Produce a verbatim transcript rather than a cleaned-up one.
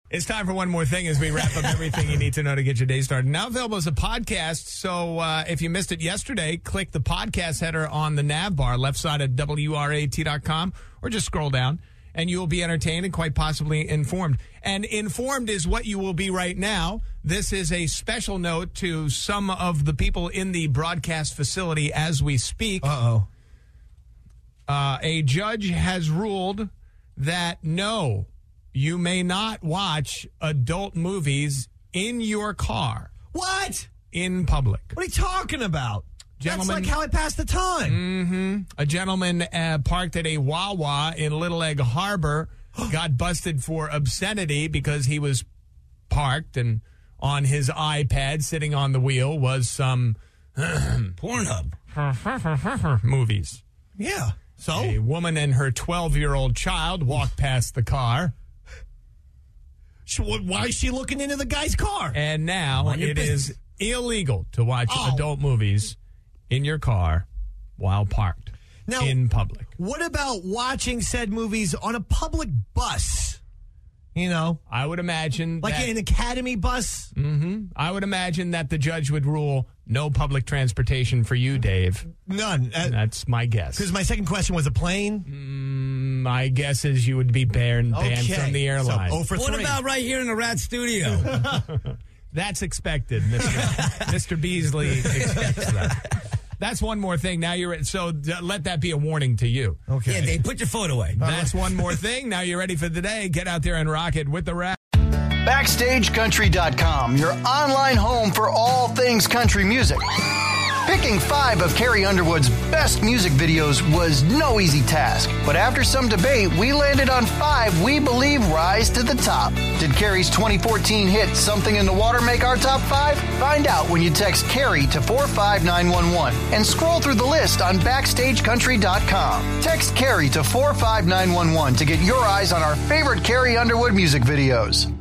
It's time for one more thing as we wrap up everything you need to know to get your day started. Now available as a podcast, so uh, if you missed it yesterday, click the podcast header on the nav bar, left side of W R A T dot com, or just scroll down, and you will be entertained and quite possibly informed. And informed is what you will be right now. This is a special note to some of the people in the broadcast facility as we speak. Uh-oh. Uh, a judge has ruled that no, you may not watch adult movies in your car. What? In public. What are you talking about? Gentlemen, That's like how I pass the time. Mm-hmm. A gentleman uh, parked at a Wawa in Little Egg Harbor got busted for obscenity because he was parked, and on his iPad sitting on the wheel was some Pornhub movies. Yeah. So? A woman and her twelve-year-old child walked past the car. Why is she looking into the guy's car? And now it business. is illegal to watch Oh. adult movies in your car while parked Now, in public. What about watching said movies on a public bus? You know? I would imagine Like that, an academy bus? Mm-hmm. I would imagine that the judge would rule no public transportation for you, Dave. None. Uh, That's my guess. Because my second question was a plane? Mm, my guess is you would be banned, banned Okay. from the airline. So, oh for What three. about right here in the Rat Studio? That's expected, Mister Mister Beasley expects that. That's one more thing. Now you're so d- let that be a warning to you. Okay. Yeah, Dave, put your phone away. That's one more thing. Now you're ready for the day. Get out there and rock it with the rap. Backstage Country dot com, your online home for all things country music. Picking five of Carrie Underwood's best music videos was no easy task, but after some debate, we landed on five we believe rise to the top. Did Carrie's twenty fourteen hit Something in the Water make our top five? Find out when you text Carrie to four five nine one one and scroll through the list on Backstage Country dot com. Text Carrie to four five nine one one to get your eyes on our favorite Carrie Underwood music videos.